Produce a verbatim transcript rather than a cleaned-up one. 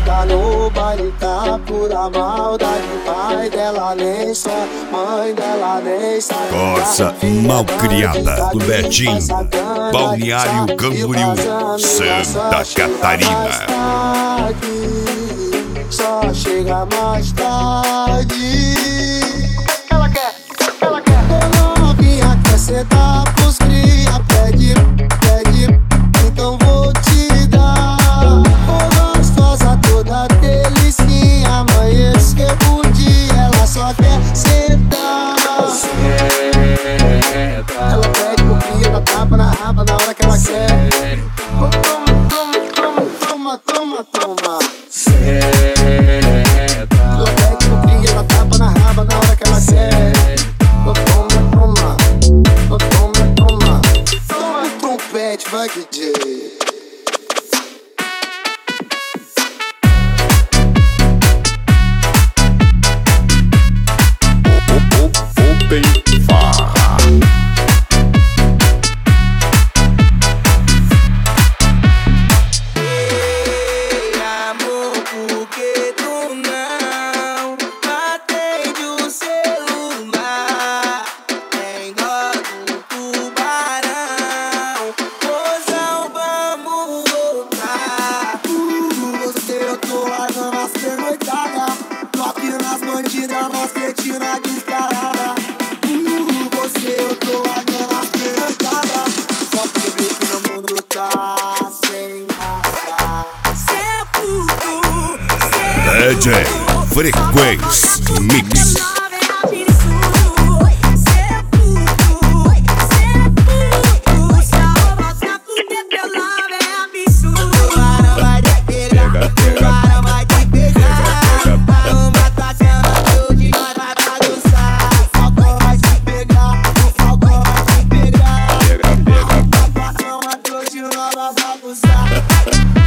chega no baile tá pura maldade. Pai dela nem só, mãe dela nem sabe. Corsa malcriada do Betim, Balneário Camboriú, Santa Catarina. Só chega mais tarde. Ela quer, ela quer. Ô novinha, quer sentar pros cria, pede, pede, então vou te dar. Ô gostosa toda delicinha, amanhece o dia, ela só quer sentar. Ela pede pro cria, dá tapa na raba na hora que ela quer. Toma, toma, toma, toma, toma, toma. Ela pede pro cria, dá tapa na raba na hora que ela quer. Toma, toma, toma, toma. Toma o trompete, vai D J. Open Farra. Nós cretina descarada. Uh, você eu tô largando as peitadas. Só que vê que no mundo tá sem raça. Cê puto, D J Frequência Mix. Usar.